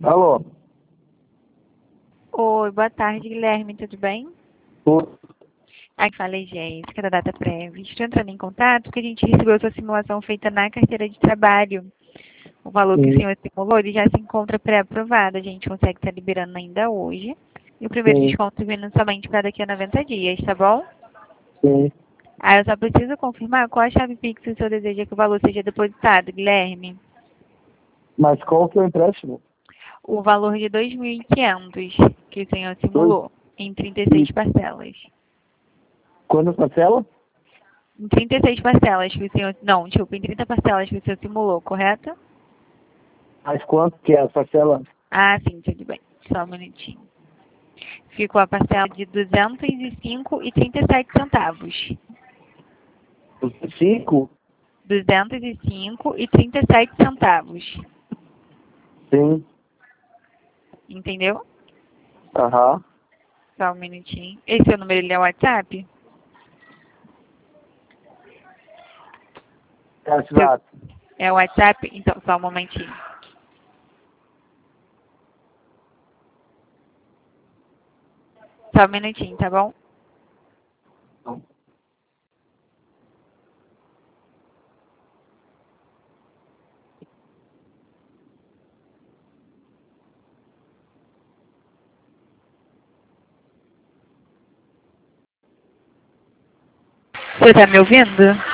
Alô? Oi, boa tarde, Guilherme, tudo bem? Oi. Aqui fala é Jéssica, da Data Prévia. Estou entrando em contato porque a gente recebeu sua simulação feita na carteira de trabalho. O valor que o senhor simulou, ele já se encontra pré-aprovado. A gente consegue estar liberando ainda hoje. E o primeiro Sim, desconto vindo somente para daqui a 90 dias, tá bom? sim. Aí eu só preciso confirmar qual a chave Pix o senhor deseja que o valor seja depositado, Guilherme. Mas qual que é o empréstimo? O valor de 2.500 que o senhor Dois. simulou em 36 parcelas. Quando parcela? Em 36 parcelas que o senhor... Não, desculpa, em 30 parcelas que o senhor simulou, correto? Mas quanto que é a parcela? Ah, sim, tudo bem. Só um minutinho. Ficou a parcela de 205,37 centavos. 5? 205,37 centavos. Sim. Entendeu? Aham. Só um minutinho. Esse é o número, ele é o WhatsApp? Exato. É o WhatsApp? Então, só um momentinho. Só um minutinho, tá bom? Você tá me ouvindo?